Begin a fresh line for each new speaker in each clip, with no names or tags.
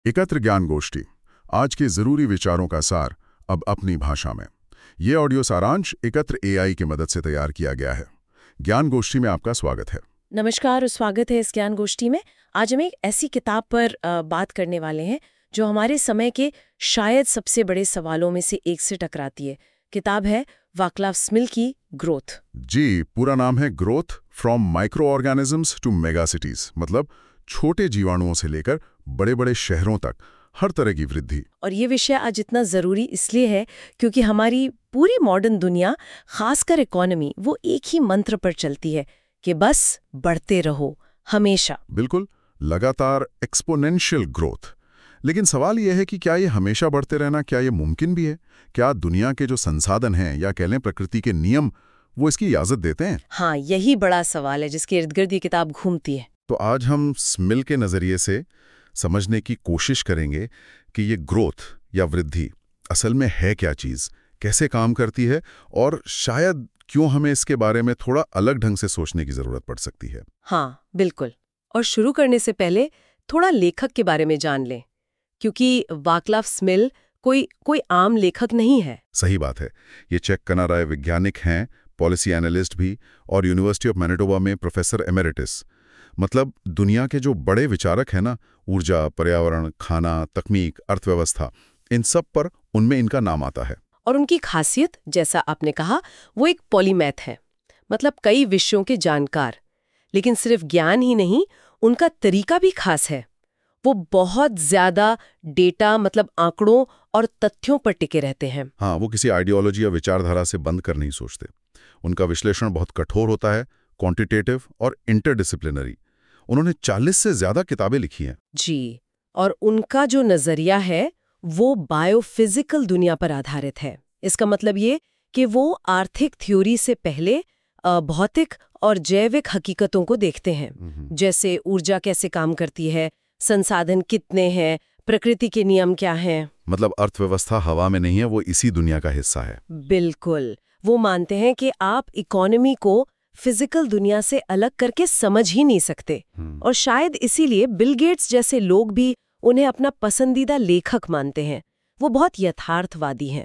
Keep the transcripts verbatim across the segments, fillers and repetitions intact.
एकत्र ज्ञान गोष्ठी, आज के जरूरी विचारों का सार अब अपनी भाषा में। ये ऑडियो सारांश एकत्र एआई की मदद से तैयार किया गया है। ज्ञान गोष्ठी में आपका स्वागत है।
नमस्कार और स्वागत है इस ज्ञान गोष्ठी में। आज हम एक ऐसी किताब पर आ, बात करने वाले हैं जो हमारे समय के शायद सबसे बड़े सवालों में से एक से टकराती है। किताब है वाक्लाव स्मिल की ग्रोथ।
जी, पूरा नाम है growth from micro organisms to mega cities, मतलब छोटे जीवाणुओं से लेकर बड़े बड़े शहरों तक हर तरह की वृद्धि।
और ये विषय आज इतना जरूरी इसलिए है क्योंकि हमारी पूरी मॉडर्न दुनिया, खासकर इकोनॉमी, वो एक ही मंत्र पर चलती है कि बस बढ़ते रहो हमेशा।
बिल्कुल, लगातार एक्सपोनेंशियल ग्रोथ। लेकिन सवाल यह है कि क्या ये हमेशा बढ़ते रहना, क्या ये मुमकिन भी है? क्या दुनिया के जो संसाधन हैं या कह लें प्रकृति के नियम, वो इसकी इजाजत देते हैं?
हाँ, यही बड़ा सवाल है जिसके इर्द गिर्द ये किताब घूमती है।
तो आज हम स्मिल के नजरिए से समझने की कोशिश करेंगे कि ये ग्रोथ या वृद्धि असल में है क्या चीज, कैसे काम करती है और शायद क्यों हमें इसके बारे में थोड़ा अलग ढंग से सोचने की जरूरत पड़ सकती है।
हाँ, बिल्कुल। और शुरू करने से पहले थोड़ा लेखक के बारे में जान लें, क्योंकि वाक्लाव स्मिल कोई कोई आम लेखक नहीं है।
सही बात है। ये चेक कनाडाई वैज्ञानिक हैं, पॉलिसी एनालिस्ट भी, और यूनिवर्सिटी ऑफ मैनिटोबा में प्रोफेसर एमेरिटस। मतलब दुनिया के जो बड़े विचारक हैं ना, ऊर्जा, पर्यावरण, खाना, तकनीक, अर्थव्यवस्था, इन सब पर उनमें इनका नाम आता है।
और उनकी खासियत, जैसा आपने कहा, वो एक पॉलीमैथ है, मतलब कई विषयों के जानकार। लेकिन सिर्फ ज्ञान ही नहीं, उनका तरीका भी खास है। वो बहुत ज्यादा डेटा, मतलब आंकड़ों और तथ्यों पर टिके रहते हैं।
हाँ, वो किसी आइडियोलॉजी या विचारधारा से बंद कर नहीं सोचते। उनका विश्लेषण बहुत कठोर होता है, क्वांटिटेटिव और इंटरडिसिप्लिनरी। उन्होंने चालीस से ज्यादा किताबें लिखी हैं।
जी, और उनका जो नजरिया है वो बायोफिजिकल दुनिया पर आधारित है। इसका मतलब ये कि वो आर्थिक थ्योरी से पहले भौतिक और जैविक हकीकतों को देखते हैं, जैसे ऊर्जा कैसे काम करती है, संसाधन कितने हैं, प्रकृति के नियम क्या हैं।
मतलब अर्थव्यवस्था हवा में नहीं है, वो इसी दुनिया का हिस्सा है।
बिल्कुल। वो मानते हैं कि आप इकोनॉमी को फिजिकल दुनिया से अलग करके समझ ही नहीं सकते। और शायद इसीलिए बिल गेट्स जैसे लोग भी उन्हें अपना पसंदीदा लेखक मानते हैं। वो बहुत यथार्थवादी हैं।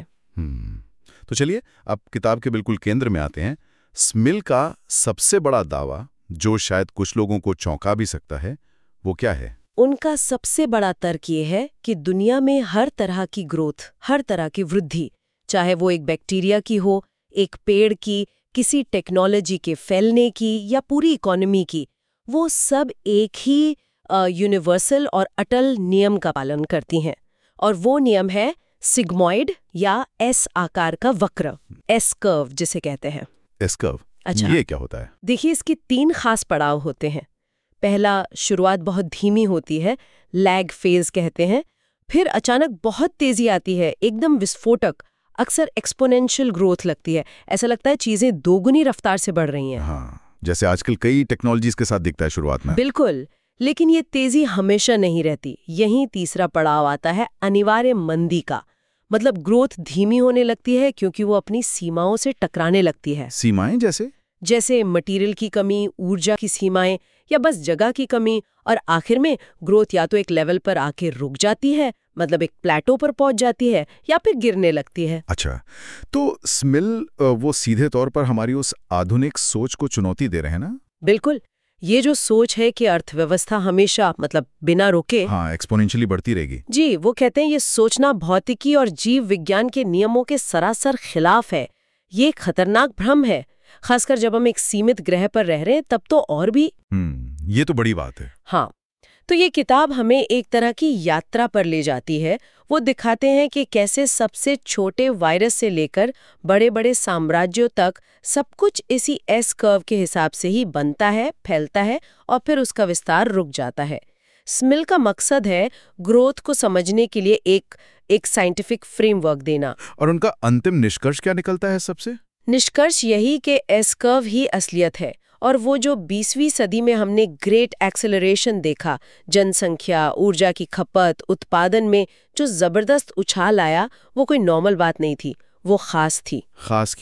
तो चलिए अब किताब के बिल्कुल केंद्र में आते हैं। स्मिल का सबसे बड़ा दावा, जो शायद कुछ लोगों को चौंका भी सकता है, वो क्या है?
उनका सबसे बड़ा तर्क ये है कि दुनिया में हर तरह की ग्रोथ, हर तरह की वृद्धि, चाहे वो एक बैक्टीरिया की हो, एक पेड़ की, किसी टेक्नोलॉजी के फैलने की या पूरी इकोनॉमी की, वो सब एक ही यूनिवर्सल और अटल नियम का पालन करती हैं। और वो नियम है सिग्मॉइड या एस आकार का वक्र, एस कर्व जिसे कहते हैं।
S curve?
अच्छा,
ये क्या होता है?
देखिए, इसके तीन खास पड़ाव होते हैं। पहला, शुरुआत बहुत धीमी होती है, लैग फेज कहते हैं। फिर अचानक बहुत तेजी आती है, एकदम विस्फोटक, अक्सर एक्सपोनेंशियल ग्रोथ लगती है। ऐसा लगता है चीजें दोगुनी रफ्तार से बढ़ रही हैं।
हाँ, जैसे आजकल कई टेक्नोलॉजीज के साथ दिखता है शुरुआत में।
बिल्कुल, लेकिन ये तेजी हमेशा नहीं रहती। यहीं तीसरा पड़ाव आता है अनिवार्य मंदी का। मतलब ग्रोथ धीमी होने लगती है क्योंकि वो अपनी सीमाओं से टकराने लगती है।
सीमाएं जैसे?
जैसे मटेरियल की कमी, ऊर्जा की सीमाएं, या बस जगह की कमी। और आखिर में ग्रोथ या तो एक लेवल पर आके रुक जाती है, मतलब एक प्लेटो पर पहुंच जाती है, या फिर गिरने लगती है।
अच्छा, तो स्मिल वो सीधे तौर पर हमारी उस आधुनिक सोच को चुनौती दे रहे हैं ना?
बिल्कुल। ये जो सोच है कि अर्थव्यवस्था हमेशा, मतलब बिना रुके,
हाँ, एक्सपोनेंशियली बढ़ती रहेगी।
जी, वो कहते हैं ये सोचना भौतिकी और जीव विज्ञान के नियमों के सरासर खिलाफ है। ये खतरनाक भ्रम है, खासकर जब हम एक सीमित ग्रह पर रह रहे हैं, तब तो और भी।
हम्म, ये तो बड़ी बात है।
हाँ, तो ये किताब हमें एक तरह की यात्रा पर ले जाती है। वो दिखाते हैं कि कैसे सबसे छोटे वायरस से लेकर बड़े बड़े साम्राज्यों तक सब कुछ इसी एस कर्व के हिसाब से ही बनता है, फैलता है और फिर उसका विस्तार रुक जाता है। स्मिल का मकसद है ग्रोथ को समझने के लिए एक एक साइंटिफिक फ्रेमवर्क देना।
और उनका अंतिम निष्कर्ष क्या निकलता है सबसे?
निष्कर्ष यही कि एस कर्व ही असलियत है। और वो जो बीसवीं सदी में हमने ग्रेट एक्सेलरेशन देखा, जनसंख्या, ऊर्जा की खपत, उत्पादन में जो जबरदस्त उछाल आया, वो कोई नॉर्मल बात नहीं थी, वो खास थी।
खास क्यों?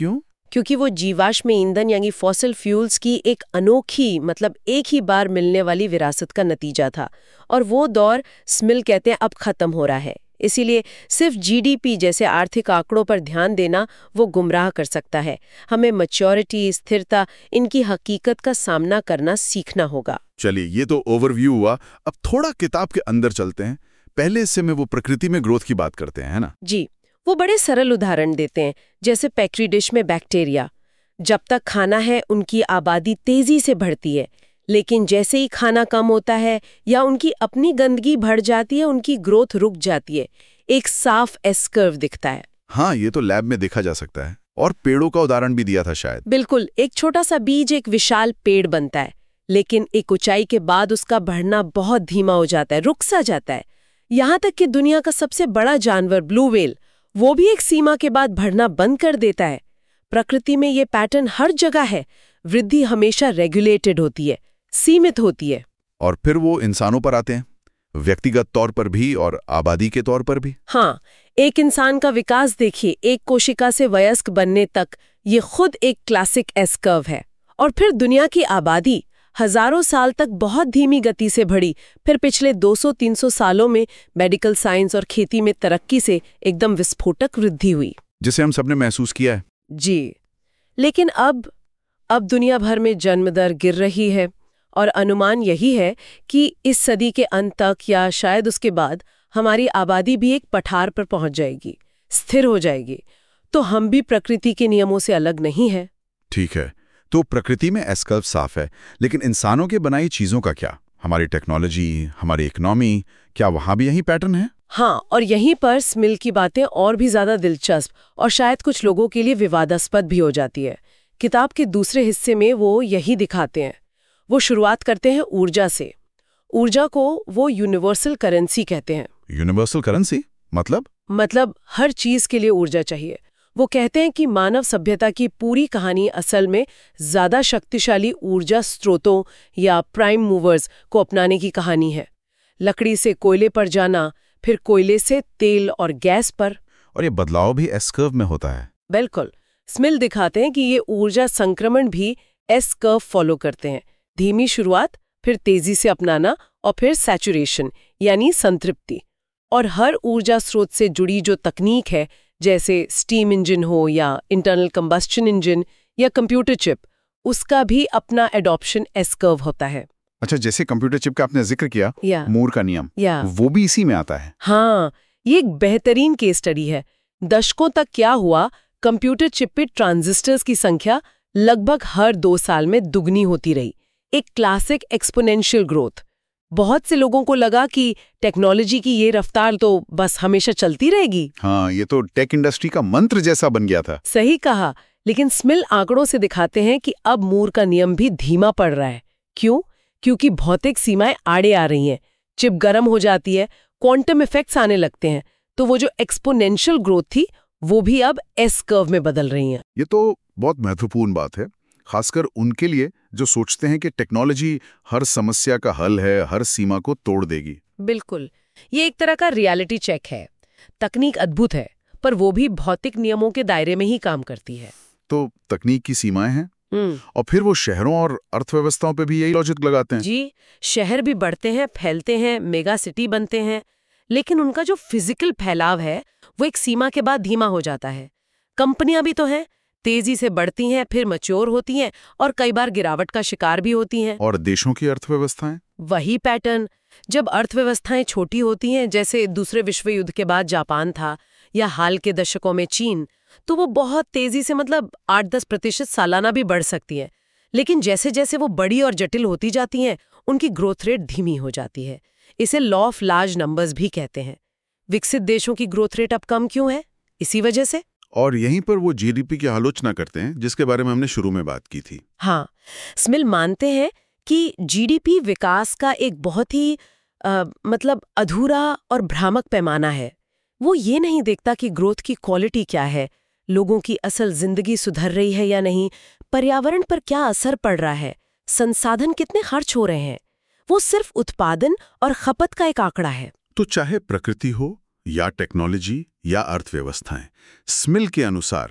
क्योंकि वो जीवाश्म ईंधन यानी फॉसिल फ्यूल्स की एक अनोखी मतलब एक ही बार मिलने वाली विरासत का नतीजा था। और वो दौर स्मिल कहते हैं अब खत्म हो रहा है। इसीलिए सिर्फ जीडीपी जैसे आर्थिक आंकड़ों पर ध्यान देना वो गुमराह कर सकता है। हमें मैच्योरिटी, स्थिरता, इनकी हकीकत का सामना करना सीखना होगा।
चलिए, ये तो ओवरव्यू हुआ। अब थोड़ा किताब के अंदर चलते हैं। पहले हिस्से में वो प्रकृति में ग्रोथ की बात करते हैं, है ना?
जी, वो बड़े सरल उदाहरण देते हैं, जैसे पेट्री डिश में बैक्टीरिया। जब तक खाना है उनकी आबादी तेजी से बढ़ती है, लेकिन जैसे ही खाना कम होता है या उनकी अपनी गंदगी बढ़ जाती है, उनकी ग्रोथ रुक जाती है। एक साफ एस कर्व दिखता है।
हाँ, ये तो लैब में देखा जा सकता है। और पेड़ों का उदाहरण भी दिया था शायद।
बिल्कुल, एक छोटा सा बीज एक विशाल पेड़ बनता है, लेकिन एक ऊंचाई के बाद उसका बढ़ना बहुत धीमा हो जाता है, रुक सा जाता है। यहाँ तक कि दुनिया का सबसे बड़ा जानवर ब्लू व्हेल, वो भी एक सीमा के बाद बढ़ना बंद कर देता है। प्रकृति में ये पैटर्न हर जगह है। वृद्धि हमेशा रेगुलेटेड होती है, सीमित होती है।
और फिर वो इंसानों पर आते हैं, व्यक्तिगत तौर पर भी और आबादी के तौर पर भी।
हाँ, एक इंसान का विकास देखिए, एक कोशिका से वयस्क बनने तक, ये खुद एक क्लासिक एस कर्व है। और फिर दुनिया की आबादी हजारों साल तक बहुत धीमी गति से बढ़ी, फिर पिछले दो सौ तीन सौ सालों में मेडिकल साइंस और खेती में तरक्की से एकदम विस्फोटक वृद्धि हुई,
जिसे हम सबने महसूस किया है।
जी, लेकिन अब अब दुनिया भर में जन्म दर गिर रही है और अनुमान यही है कि इस सदी के अंत तक या शायद उसके बाद हमारी आबादी भी एक पठार पर पहुंच जाएगी, स्थिर हो जाएगी। तो हम भी प्रकृति के नियमों से अलग नहीं है।
ठीक है, तो प्रकृति में एस कर्व साफ है, लेकिन इंसानों के बनाई चीजों का क्या? हमारी टेक्नोलॉजी, हमारी इकोनॉमी, क्या वहां भी यही पैटर्न है?
हाँ, और यहीं पर स्मिल की बातें और भी ज्यादा दिलचस्प और शायद कुछ लोगों के लिए विवादास्पद भी हो जाती है। किताब के दूसरे हिस्से में वो यही दिखाते हैं। वो शुरुआत करते हैं ऊर्जा से। ऊर्जा को वो यूनिवर्सल करेंसी कहते हैं।
यूनिवर्सल करेंसी मतलब?
मतलब हर चीज के लिए ऊर्जा चाहिए। वो कहते हैं कि मानव सभ्यता की पूरी कहानी असल में ज्यादा शक्तिशाली ऊर्जा स्रोतों या प्राइम मूवर्स को अपनाने की कहानी है। लकड़ी से कोयले पर जाना, फिर कोयले से तेल और गैस पर।
और ये बदलाव भी एस कर्व में होता है।
बिल्कुल, स्मिल दिखाते हैं कि ये ऊर्जा संक्रमण भी एस कर्व फॉलो करते हैं। धीमी शुरुआत, फिर तेजी से अपनाना और फिर सैचुरेशन यानी संतृप्ति। और हर ऊर्जा स्रोत से जुड़ी जो तकनीक है, जैसे स्टीम इंजन हो या इंटरनल कंबस्शन इंजन या कंप्यूटर चिप, उसका भी अपना एडॉप्शन एस कर्व होता है।
अच्छा, जैसे कंप्यूटर चिप का आपने जिक्र किया,
या,
मूर का नियम,
या,
वो भी इसी में आता है।
हाँ, ये एक बेहतरीन केस स्टडी है। दशकों तक क्या हुआ, कंप्यूटर चिप पे ट्रांजिस्टर्स की संख्या लगभग हर दो साल में दुगनी होती रही। एक क्लासिक एक्सपोनेंशियल ग्रोथ। बहुत से लोगों को लगा कि टेक्नोलॉजी की ये रफ्तार तो बस हमेशा चलती रहेगी।
हाँ, ये तो टेक इंडस्ट्री का मंत्र जैसा बन गया था।
सही कहा, लेकिन स्मिल आंकड़ों से दिखाते हैं कि अब मूर का नियम भी धीमा पड़ रहा है। क्यों? क्योंकि भौतिक सीमाएं आड़े आ रही हैं, चिप गर्म हो जाती है, क्वांटम इफेक्ट्स आने लगते हैं, तो वो जो एक्सपोनेंशियल ग्रोथ थी वो भी अब एस कर्व में बदल रही हैं।
ये तो बहुत महत्वपूर्ण बात है, खासकर उनके लिए जो सोचते हैं कि टेक्नोलॉजी हर समस्या का हल है, हर सीमा को तोड़ देगी।
बिल्कुल, ये एक तरह का रियलिटी चेक है। तकनीक अद्भुत है, पर वो भी भौतिक नियमों के दायरे में ही काम करती है।
तो तकनीक की सीमाएं हैं, और फिर वो शहरों और अर्थव्यवस्थाओं पे भी यही लॉजिक लगाते हैं।
जी, शहर भी बढ़ते हैं, फैलते हैं, मेगा सिटी बनते हैं, लेकिन उनका जो फिजिकल फैलाव है वो एक सीमा के बाद धीमा हो जाता है। कंपनियां भी तो हैं, तेजी से बढ़ती हैं, फिर मैच्योर होती हैं और कई बार गिरावट का शिकार भी होती हैं।
और देशों की अर्थव्यवस्थाएं?
वही पैटर्न। जब अर्थव्यवस्थाएं छोटी होती हैं, जैसे दूसरे विश्व युद्ध के बाद जापान था या हाल के दशकों में चीन, तो वो बहुत तेजी से मतलब आठ दस प्रतिशत सालाना भी बढ़ सकती हैं। लेकिन जैसे जैसे वो बड़ी और जटिल होती जाती हैं, उनकी ग्रोथ रेट धीमी हो जाती है। इसे लॉ ऑफ लार्ज नंबर्स भी कहते हैं। विकसित देशों की ग्रोथ रेट अब कम क्यों है? इसी वजह से।
और यहीं पर वो जीडीपी की आलोचना करते हैं, जिसके बारे में हमने शुरू में बात की थी।
हाँ, स्मिल मानते हैं कि जीडीपी विकास का एक बहुत ही आ, मतलब अधूरा और भ्रामक पैमाना है। वो ये नहीं देखता कि ग्रोथ की क्वालिटी क्या है, लोगों की असल जिंदगी सुधर रही है या नहीं, पर्यावरण पर क्या असर पड़ रहा है, संसाधन कितने खर्च हो रहे हैं। वो सिर्फ उत्पादन और खपत का एक आंकड़ा है।
तो चाहे प्रकृति हो या टेक्नोलॉजी या अर्थव्यवस्थाएं, स्मिल के अनुसार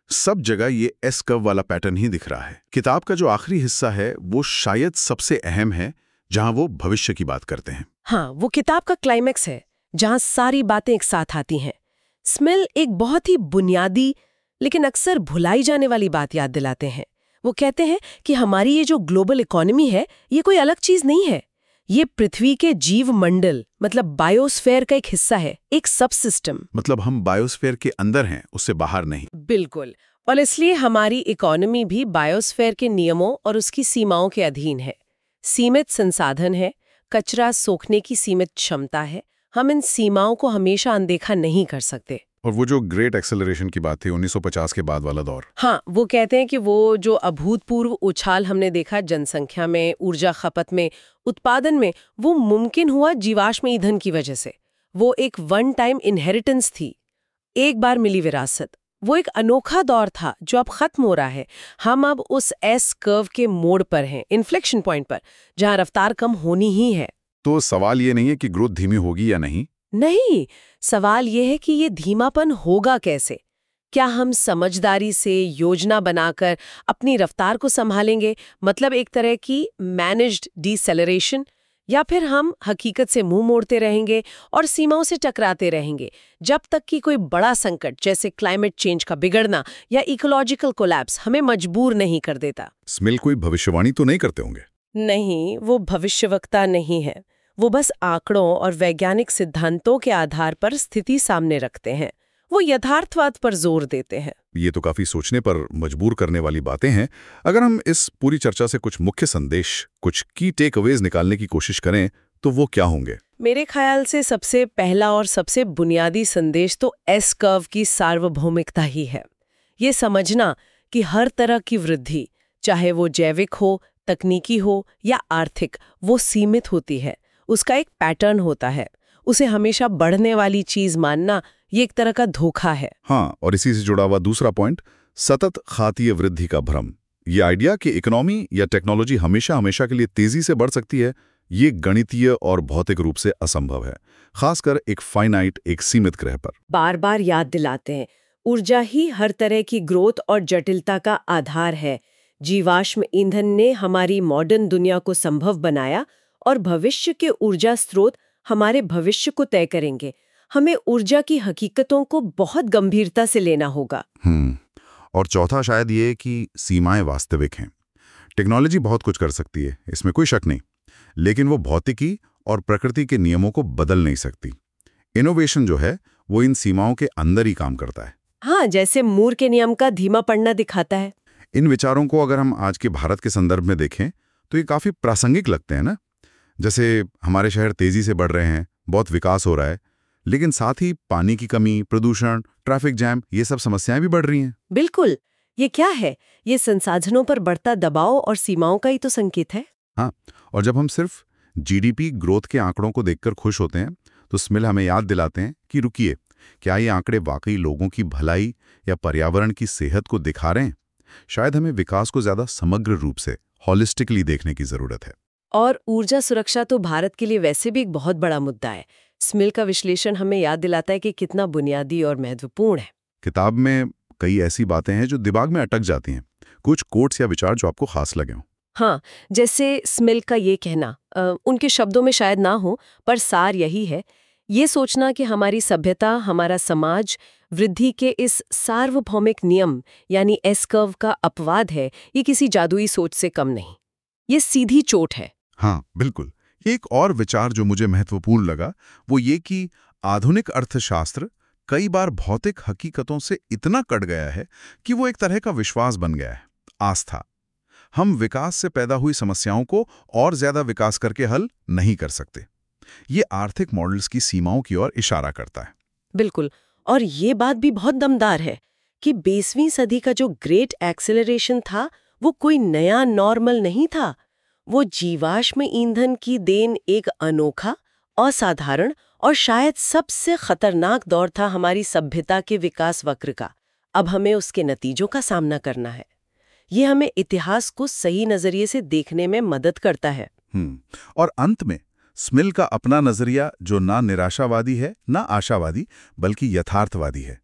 सब जगह ये एस कर्व वाला पैटर्न ही दिख रहा है। किताब का जो आखिरी हिस्सा है वो शायद सबसे अहम है, जहां वो भविष्य की बात करते हैं।
हाँ, वो किताब का क्लाइमैक्स है जहां सारी बातें एक साथ आती हैं। स्मिल एक बहुत ही बुनियादी लेकिन अक्सर भुलाई जाने वाली बात याद दिलाते हैं। वो कहते हैं कि हमारी ये जो ग्लोबल इकोनॉमी है ये कोई अलग चीज नहीं है, ये पृथ्वी के जीव मंडल मतलब बायोस्फीयर का एक हिस्सा है, एक सब सिस्टम।
मतलब हम बायोस्फीयर के अंदर हैं, उससे बाहर नहीं।
बिल्कुल, और इसलिए हमारी इकोनॉमी भी बायोस्फीयर के नियमों और उसकी सीमाओं के अधीन है। सीमित संसाधन है, कचरा सोखने की सीमित क्षमता है, हम इन सीमाओं को हमेशा अनदेखा नहीं कर सकते।
और वो जो ग्रेट एक्सेलरेशन की बात थी उन्नीस सौ पचास के बाद वाला दौर,
हाँ, वो कहते हैं कि वो जो अभूतपूर्व उछाल हमने देखा जनसंख्या में, ऊर्जा खपत में, उत्पादन में, वो मुमकिन हुआ जीवाश्म ईंधन की वजह से। वो एक वन टाइम इनहेरिटेंस थी, एक बार मिली विरासत। वो एक अनोखा दौर था जो अब खत्म हो रहा है। हम अब उस एस कर्व के मोड़ पर हैं, इन्फ्लेक्शन पॉइंट पर, जहां रफ्तार कम होनी ही है।
तो सवाल ये नहीं है कि ग्रोथ धीमी होगी या नहीं।
नहीं, सवाल ये है कि ये धीमापन होगा कैसे? क्या हम समझदारी से योजना बनाकर अपनी रफ्तार को संभालेंगे, मतलब एक तरह की मैनेज्ड डिसेलरेशन, या फिर हम हकीकत से मुंह मोड़ते रहेंगे और सीमाओं से टकराते रहेंगे जब तक कि कोई बड़ा संकट जैसे क्लाइमेट चेंज का बिगड़ना या इकोलॉजिकल कोलैप्स हमें मजबूर नहीं कर देता।
स्मिल कोई भविष्यवाणी तो नहीं करते होंगे?
नहीं, वो भविष्यवक्ता नहीं है। वो बस आंकड़ों और वैज्ञानिक सिद्धांतों के आधार पर स्थिति सामने रखते हैं। वो यथार्थवाद पर जोर देते हैं।
ये तो काफी सोचने पर मजबूर करने वाली बातें हैं। अगर हम इस पूरी चर्चा से कुछ मुख्य संदेश, कुछ की टेक अवेज निकालने की कोशिश करें तो वो क्या होंगे?
मेरे ख्याल से सबसे पहला और सबसे बुनियादी संदेश तो एस कर्व की सार्वभौमिकता ही है। ये समझना कि हर तरह की वृद्धि, चाहे वो जैविक हो, तकनीकी हो या आर्थिक, वो सीमित होती है। उसका एक पैटर्न होता है। उसे हमेशा बढ़ने वाली चीज मानना ये एक तरह का धोखा है।
हाँ, और इसी से जुड़ा हुआ दूसरा पॉइंट, सतत खातीय वृद्धि का भ्रम। ये आइडिया कि इकोनॉमी या टेक्नोलॉजी हमेशा हमेशा के लिए तेजी से बढ़ सकती है, ये गणितीय और भौतिक रूप से असंभव है, खासकर एक फाइनाइट, एक सीमित ग्रह पर।
बार बार याद दिलाते हैं, ऊर्जा ही हर तरह की ग्रोथ और जटिलता का आधार है। जीवाश्म ईंधन ने हमारी मॉडर्न दुनिया को संभव बनाया और भविष्य के ऊर्जा स्रोत हमारे भविष्य को तय करेंगे। हमें ऊर्जा की हकीकतों को बहुत गंभीरता से लेना होगा।
हम्म और चौथा शायद ये कि सीमाएं वास्तविक हैं। टेक्नोलॉजी बहुत कुछ कर सकती है, इसमें कोई शक नहीं, लेकिन वो भौतिकी और प्रकृति के नियमों को बदल नहीं सकती। इनोवेशन जो है वो इन सीमाओं के अंदर ही काम करता है।
हाँ, जैसे मूर के नियम का धीमा पड़ना दिखाता है।
इन विचारों को अगर हम आज के भारत के संदर्भ में देखें तो ये काफी प्रासंगिक लगते हैं ना। जैसे हमारे शहर तेजी से बढ़ रहे हैं, बहुत विकास हो रहा है, लेकिन साथ ही पानी की कमी, प्रदूषण, ट्रैफिक जैम, ये सब समस्याएं भी बढ़ रही हैं।
बिल्कुल, ये क्या है? ये संसाधनों पर बढ़ता दबाव और सीमाओं का ही तो संकेत है।
हाँ, और जब हम सिर्फ जीडीपी ग्रोथ के आंकड़ों को देखकर खुश होते हैं तो स्मिल हमें याद दिलाते हैं कि रुकिए, क्या ये आंकड़े वाकई लोगों की भलाई या पर्यावरण की सेहत को दिखा रहे हैं? शायद हमें विकास को ज्यादा समग्र रूप से, हॉलिस्टिकली देखने की जरूरत है।
और ऊर्जा सुरक्षा तो भारत के लिए वैसे भी एक बहुत बड़ा मुद्दा है। स्मिल का विश्लेषण हमें याद दिलाता है कि कितना बुनियादी और महत्वपूर्ण है।
किताब में कई ऐसी बातें हैं जो दिमाग में अटक जाती हैं। कुछ कोट्स या विचार जो आपको खास लगे हों।
हाँ, जैसे स्मिल का ये कहना, आ, उनके शब्दों में शायद ना हो, पर सार यही है, ये सोचना कि हमारी सभ्यता, हमारा समाज वृद्धि के इस सार्वभौमिक नियम यानी एस कर्व का अपवाद है, ये किसी जादुई सोच से कम नहीं, ये सीधी चोट है।
हाँ, बिल्कुल। एक और विचार जो मुझे महत्वपूर्ण लगा वो ये कि आधुनिक अर्थशास्त्र कई बार भौतिक हकीकतों से इतना कट गया है कि वो एक तरह का विश्वास बन गया है, आस्था। हम विकास से पैदा हुई समस्याओं को और ज्यादा विकास करके हल नहीं कर सकते। ये आर्थिक मॉडल्स की सीमाओं की ओर इशारा करता है।
बिल्कुल, और ये बात भी बहुत दमदार है कि बीसवीं सदी का जो ग्रेट एक्सेलरेशन था वो कोई नया नॉर्मल नहीं था। वो जीवाश्म ईंधन की देन एक अनोखा, असाधारण और शायद सबसे खतरनाक दौर था हमारी सभ्यता के विकास वक्र का। अब हमें उसके नतीजों का सामना करना है। ये हमें इतिहास को सही नजरिए से देखने में मदद करता है।
हम्म और अंत में स्मिल का अपना नजरिया जो ना निराशावादी है ना आशावादी बल्कि यथार्थवादी है।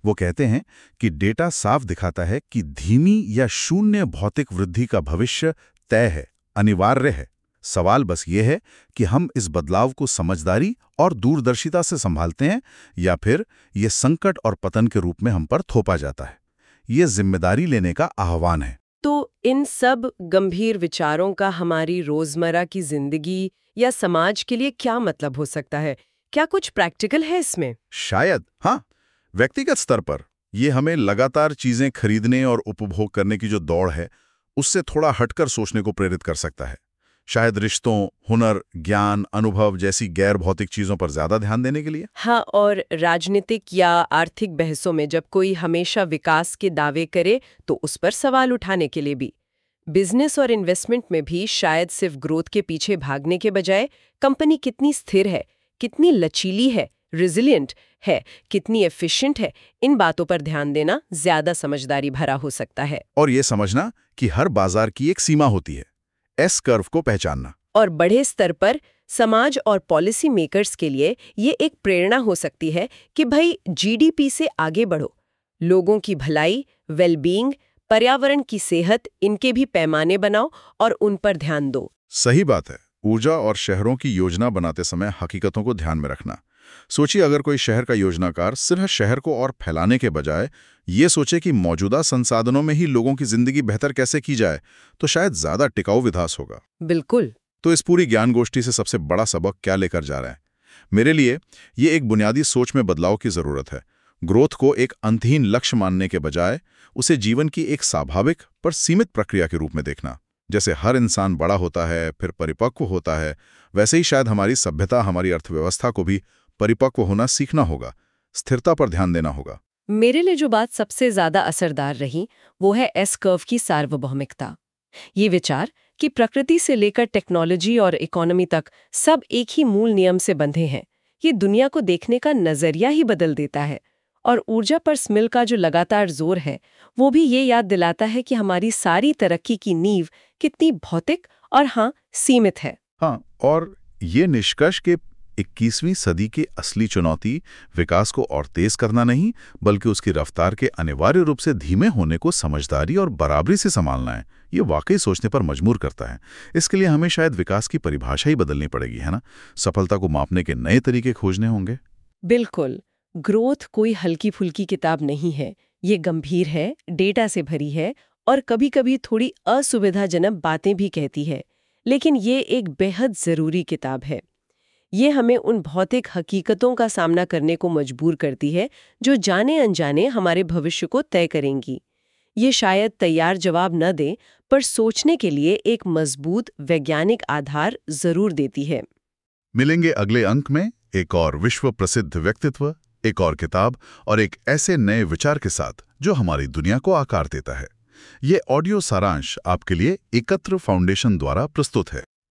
वो कहते हैं कि डेटा साफ दिखाता है कि धीमी या शून्य भौतिक वृद्धि का भविष्य तय है, अनिवार्य है। सवाल बस ये है कि हम इस बदलाव को समझदारी और दूरदर्शिता से संभालते हैं या फिर ये संकट और पतन के रूप में हम पर थोपा जाता है। ये जिम्मेदारी लेने का आह्वान है।
तो इन सब गंभीर विचारों का हमारी रोजमर्रा की जिंदगी या समाज के लिए क्या मतलब हो सकता है? क्या कुछ प्रैक्टिकल है इसमें?
शायद हाँ। व्यक्तिगत स्तर पर ये हमें लगातार चीजें खरीदने और उपभोग करने की जो दौड़ है उससे थोड़ा हटकर सोचने को प्रेरित कर सकता है। शायद रिश्तों, हुनर, ज्ञान, अनुभव जैसी गैर भौतिक चीजों पर ज्यादा ध्यान देने के लिए।
हाँ, और राजनीतिक या आर्थिक बहसों में जब कोई हमेशा विकास के दावे करे तो उस पर सवाल उठाने के लिए भी। बिजनेस और इन्वेस्टमेंट में भी शायद सिर्फ ग्रोथ के पीछे भागने के बजाय कंपनी कितनी स्थिर है, कितनी लचीली है, रिजिलियंट है, कितनी एफिशिएंट है, इन बातों पर ध्यान देना ज्यादा समझदारी भरा हो सकता है।
और ये समझना कि हर बाजार की एक सीमा होती है, एस कर्व को पहचानना।
और बड़े स्तर पर समाज और पॉलिसी मेकर्स के लिए ये एक प्रेरणा हो सकती है कि भाई जीडीपी से आगे बढ़ो, लोगों की भलाई, वेलबींग, पर्यावरण की सेहत, इनके भी पैमाने बनाओ और उन पर ध्यान दो।
सही बात है। ऊर्जा और शहरों की योजना बनाते समय हकीकतों को ध्यान में रखना। सोचिए, अगर कोई शहर का योजनाकार सिर्फ शहर को और फैलाने के बजाय ये सोचे कि मौजूदा संसाधनों में ही लोगों की जिंदगी बेहतर कैसे की जाए, तो शायद ज्यादा टिकाऊ विकास होगा।
बिल्कुल।
तो इस पूरी ज्ञान गोष्ठी से सबसे बड़ा सबक क्या लेकर जा रहा है? मेरे लिए ये एक बुनियादी सोच में बदलाव की जरूरत है। ग्रोथ को एक अंतहीन लक्ष्य मानने के बजाय उसे जीवन की एक स्वाभाविक पर सीमित प्रक्रिया के रूप में देखना। जैसे हर इंसान बड़ा होता है, फिर परिपक्व होता है, वैसे ही शायद हमारी सभ्यता, हमारी अर्थव्यवस्था को भी परिपक्व होना सीखना होगा, स्थिरता पर ध्यान देना होगा।
मेरे लिए जो बात सबसे ज्यादा असरदार रही वो है एस कर्व की सार्वभौमिकता। ये विचार कि प्रकृति से लेकर टेक्नोलॉजी और इकोनॉमी तक सब एक ही मूल नियम से बंधे हैं, ये दुनिया को देखने का नजरिया ही बदल देता है। और ऊर्जा पर स्मिल का जो लगातार जोर है वो भी ये याद दिलाता है कि हमारी सारी तरक्की की नींव कितनी भौतिक और हाँ सीमित है।
हाँ, और ये निष्कर्ष के इक्कीसवीं सदी की असली चुनौती विकास को और तेज करना नहीं, बल्कि उसकी रफ्तार के अनिवार्य रूप से धीमे होने को समझदारी और बराबरी से संभालना है। ये वाकई सोचने पर मजबूर करता है। इसके लिए हमें शायद विकास की परिभाषा ही बदलनी पड़ेगी, है ना? सफलता को मापने के नए तरीके खोजने होंगे।
बिल्कुल। ग्रोथ कोई हल्की फुल्की किताब नहीं है, ये गंभीर है, डेटा से भरी है और कभी-कभी थोड़ी असुविधाजनक बातें भी कहती है, लेकिन ये एक बेहद जरूरी किताब है। ये हमें उन भौतिक हकीकतों का सामना करने को मजबूर करती है जो जाने अनजाने हमारे भविष्य को तय करेंगी। ये शायद तैयार जवाब न दे, पर सोचने के लिए एक मजबूत वैज्ञानिक आधार जरूर देती है।
मिलेंगे अगले अंक में एक और विश्व प्रसिद्ध व्यक्तित्व, एक और किताब और एक ऐसे नए विचार के साथ जो हमारी दुनिया को आकार देता है। ये ऑडियो सारांश आपके लिए एकत्र फाउंडेशन द्वारा प्रस्तुत है।